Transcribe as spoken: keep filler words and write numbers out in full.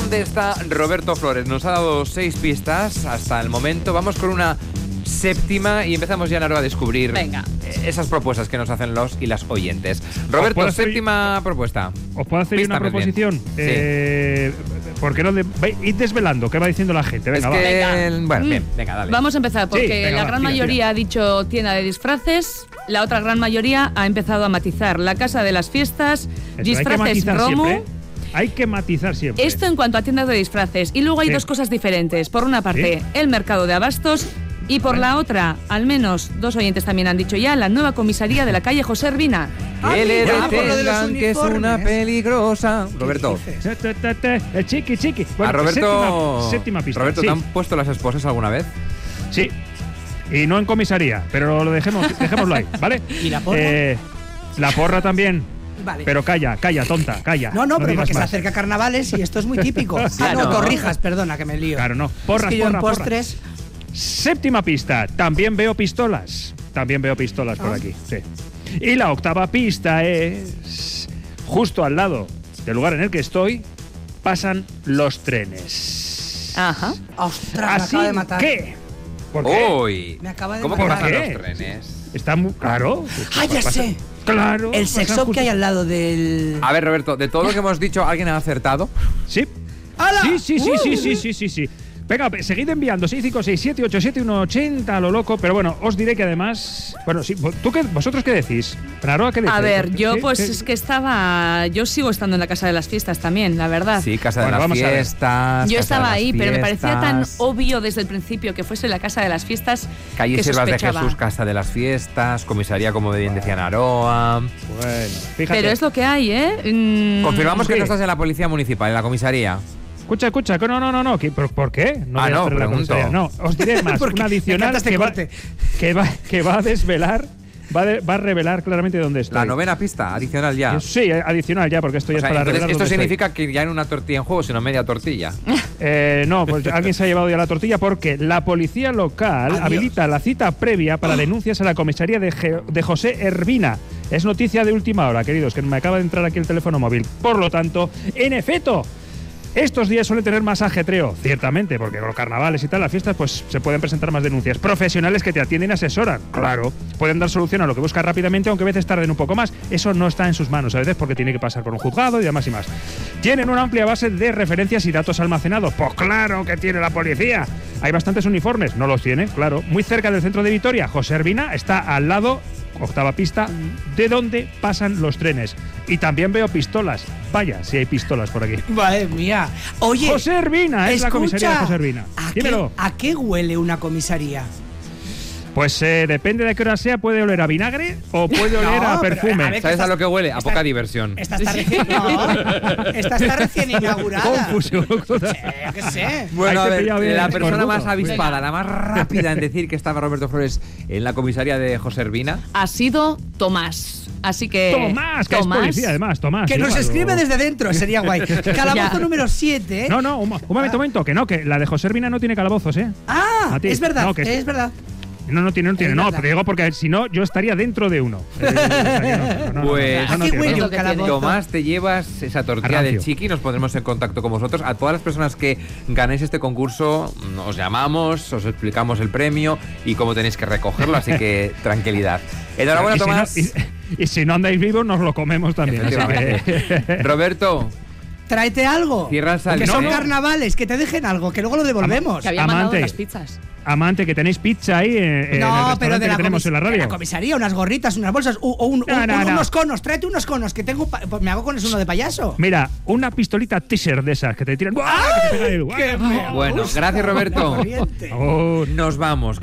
¿Dónde está Roberto Flores? Nos ha dado seis pistas hasta el momento. Vamos con una séptima y empezamos ya, Naro, a descubrir Venga. esas propuestas que nos hacen los y las oyentes. Roberto, séptima propuesta. ¿Os puedo hacer Pista, una más bien. proposición? Sí. Eh, ¿Por qué no? De, id desvelando, ¿qué va diciendo la gente? Venga, es que, Venga. bueno, Mm. bien, venga, dale. Vamos a empezar porque Sí, venga, la va, gran tira, mayoría tira. ha dicho tienda de disfraces, la otra gran mayoría ha empezado a matizar la casa de las fiestas, Eso, hay que disfraces matizar Romo. siempre. Hay que matizar siempre. Esto en cuanto a tiendas de disfraces. Y luego hay Sí. dos cosas diferentes. Por una parte, Sí. el mercado de abastos. Y por la otra, al menos dos oyentes también han dicho ya, la nueva comisaría de la calle José Ervina. Que le Ah, por lo de los detengan, que es una uniformes. peligrosa. Roberto. dices? Ta, ta, ta, ta, El chiqui, chiqui. Bueno, a Roberto. Séptima, séptima pista. Roberto, sí. ¿te han puesto las esposas alguna vez? Sí. Y no en comisaría, pero lo dejemos, dejémoslo ahí, ¿vale? ¿Y la porra? Eh, la porra también. Vale. Pero calla, calla, tonta, calla. no, no, pero digas porque se más. acerca carnavales y esto es muy típico. Ah, Claro. no, torrijas, perdona, que me lío. Claro, no. Porras, es que yo porra, en porra. postres... Séptima pista. También veo pistolas. También veo pistolas por Ah. aquí. Sí. Y la octava pista es justo al lado del lugar en el que estoy pasan los trenes. Ajá. ¡Ostras, me Así acaba de matar! que. ¿Por qué? Uy. Me acaba de ¿Cómo que matar. pasan ¿Por qué? los trenes? Está muy claro. ¡Ah, ya Pasa- sé! Claro. El pasan sex shop justo- que hay al lado del... A ver, Roberto, de todo lo que hemos dicho, ¿alguien ha acertado? Sí. ¡Hala! Sí, sí, sí, Uh. sí, sí, sí, sí, sí. Venga, seguid enviando seis cinco seis siete ocho siete uno ochenta a lo loco, pero bueno, os diré que además, bueno, sí, ¿tú qué, vosotros qué decís? Naroa, ¿qué decís? A ver, yo ¿Qué- pues qué- es que estaba... Yo sigo estando en la casa de las fiestas también, la verdad. Sí, casa de Bueno, las vamos a ver. fiestas. Yo casa estaba de las ahí, pero me parecía tan fiestas, obvio desde el principio que fuese la casa de las fiestas Calle que Siervas de sospechaba. Jesús, casa de las fiestas, comisaría, como bien decía Naroa. Bueno, fíjate. Pero es lo que hay, ¿eh? Mm, Confirmamos que sí. no estás en la policía municipal, en la comisaría. Escucha, escucha, que no, no, no, no, que- ¿por, ¿por qué? Ah, voy a no, hacer la pregunto. comisaría. No, os diré más, Porque un adicional me encanta este que va, corte. que, va, que va a desvelar, va, de- va a revelar claramente dónde estoy. La novena pista, adicional ya. Sí, adicional ya, porque esto ya O sea, es para entonces, revelar esto dónde estoy. significa que ya en una tortilla en juego, sino media tortilla. Eh, no, pues alguien se ha llevado ya la tortilla porque la policía local Adiós. habilita la cita previa para denuncias a la comisaría de, Ge- de José Ervina. Es noticia de última hora, queridos, que me acaba de entrar aquí el teléfono móvil. Por lo tanto, en efecto, estos días suelen tener más ajetreo, ciertamente, porque con los carnavales y tal, las fiestas, pues se pueden presentar más denuncias. Profesionales que te atienden y asesoran, claro. Pueden dar solución a lo que buscas rápidamente, aunque a veces tarden un poco más. Eso no está en sus manos, a veces porque tiene que pasar por un juzgado y demás y más. ¿Tienen una amplia base de referencias y datos almacenados? Pues claro que tiene la policía. ¿Hay bastantes uniformes? No los tiene, claro. Muy cerca del centro de Vitoria, José Ervina está al lado, octava pista, de donde pasan los trenes. Y también veo pistolas. Vaya, si hay pistolas por aquí. Madre mía. Oye, José Ervina, es la escucha, comisaría de José Ervina. ¿a qué, Dímelo. ¿a qué huele una comisaría? Pues eh, depende de qué hora sea, puede oler a vinagre o puede oler No, a pero, perfume. a ver, ¿Sabes a estás- lo que huele? A estás- poca diversión. Esta está recién, no, esta está recién inaugurada. Confusión. Eh, yo qué sé. Bueno, a Ahí te ver, pilla bien, la persona cornudo. más avispada, la más rápida en decir que estaba Roberto Flores en la comisaría de José Ervina. Ha sido Tomás. Así que... Tomás, que es policía además, Tomás. Que sí, nos claro. escribe desde dentro, sería guay. Calabozo Ya. número siete. ¿eh? No, no, un, mo- un momento, un momento, que no, que la de José Ervina no tiene calabozos, ¿eh? Ah, A ti. es verdad, No, que- es verdad. No, no tiene, no tiene. Es No, verdad. te digo porque si no, yo estaría dentro de uno. Eh, o sea que no, no, no, no, Pues- no, no, ¿A no qué tiene, huele no. un calabozo? Tomás, te llevas esa tortilla Rancio. del chiqui, nos pondremos en contacto con vosotros. A todas las personas que ganéis este concurso, mm, os llamamos, os explicamos el premio y cómo tenéis que recogerlo, así que tranquilidad. Enhorabuena, Y si no- Tomás. y- y si no andáis vivos, nos lo comemos también. así que- Roberto, Tráete algo. Cierra el saldo. Que son No, no. carnavales, que te dejen algo, que luego lo devolvemos. Que había mandado Amante. las pizzas. Amante, que tenéis pizza ahí en, en el No, restaurante pero de que la, tenemos comis- en la de radio. la comisaría, unas gorritas, unas bolsas, o, o un- No, un- no, un- no. unos conos. Tráete unos conos, que tengo. pa- pues me hago con eso uno de payaso. Mira, una pistolita teaser de esas que te tiran. ¡Buah! Que te pega el- ¡Qué me bueno, gusta! gracias, Roberto. Corriente. Oh, Nos vamos.